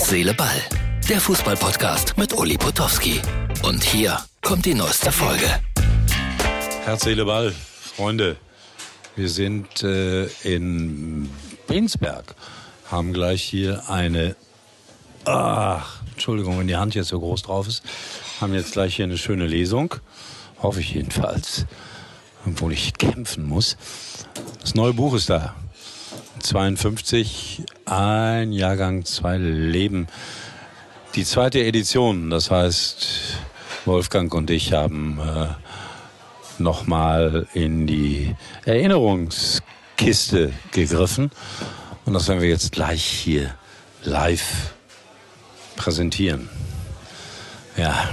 Herz, Seele, Ball. Der Fußball-Podcast mit Uli Potowski. Und hier kommt die neueste Folge. Herz, Seele, Ball, Freunde. Wir sind in Bensberg. Haben gleich hier eine... Entschuldigung, wenn die Hand jetzt so groß drauf ist. Haben jetzt gleich hier eine schöne Lesung. Hoffe ich jedenfalls. Obwohl ich kämpfen muss. Das neue Buch ist da. 52, ein Jahrgang, zwei Leben. Die zweite Edition, das heißt, Wolfgang und ich haben nochmal in die Erinnerungskiste gegriffen. Und das werden wir jetzt gleich hier live präsentieren. Ja,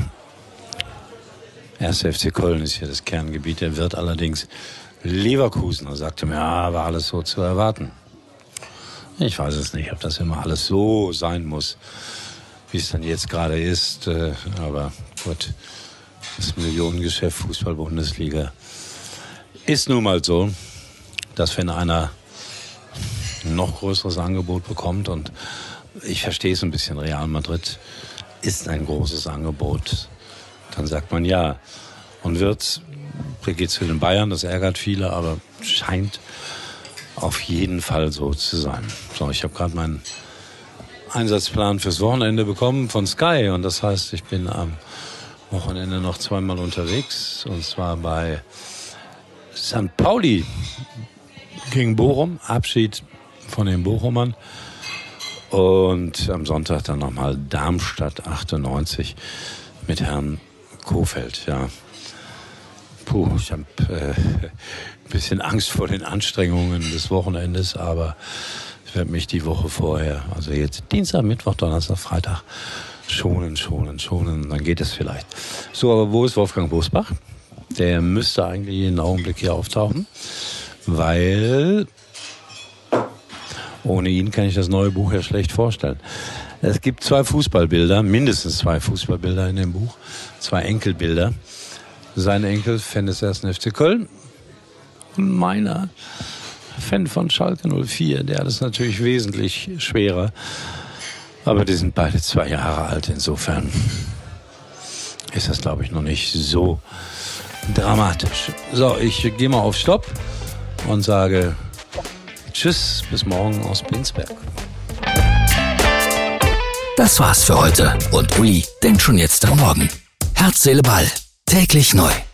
1. FC Köln ist hier das Kerngebiet. Er wird allerdings Leverkusen. Er sagte mir, ja, war alles so zu erwarten. Ich weiß es nicht, ob das immer alles so sein muss, wie es dann jetzt gerade ist. Aber gut, das Millionengeschäft Fußball-Bundesliga ist nun mal so, dass wenn einer ein noch größeres Angebot bekommt, und ich verstehe es ein bisschen, Real Madrid ist ein großes Angebot, dann sagt man ja. Und geht zu den Bayern, das ärgert viele, aber scheint auf jeden Fall so zu sein. So, ich habe gerade meinen Einsatzplan fürs Wochenende bekommen von Sky, und das heißt, ich bin am Wochenende noch zweimal unterwegs, und zwar bei St. Pauli gegen Bochum, Abschied von den Bochumern, und am Sonntag dann nochmal Darmstadt 98 mit Herrn Kofeld, ja. Ich habe ein bisschen Angst vor den Anstrengungen des Wochenendes, aber ich werde mich die Woche vorher, also jetzt Dienstag, Mittwoch, Donnerstag, Freitag, schonen, dann geht es vielleicht. So, aber wo ist Wolfgang Bosbach? Der müsste eigentlich jeden Augenblick hier auftauchen, weil ohne ihn kann ich das neue Buch ja schlecht vorstellen. Es gibt mindestens zwei Fußballbilder in dem Buch, zwei Enkelbilder. Sein Enkel, Fan des 1. FC Köln, und meiner, Fan von Schalke 04. Der hat es natürlich wesentlich schwerer. Aber die sind beide 2 Jahre alt. Insofern ist das, glaube ich, noch nicht so dramatisch. So, ich gehe mal auf Stopp und sage Tschüss, bis morgen aus Bensberg. Das war's für heute. Und Uli denkt schon jetzt am Morgen. Herz, Seele, Ball. Täglich neu.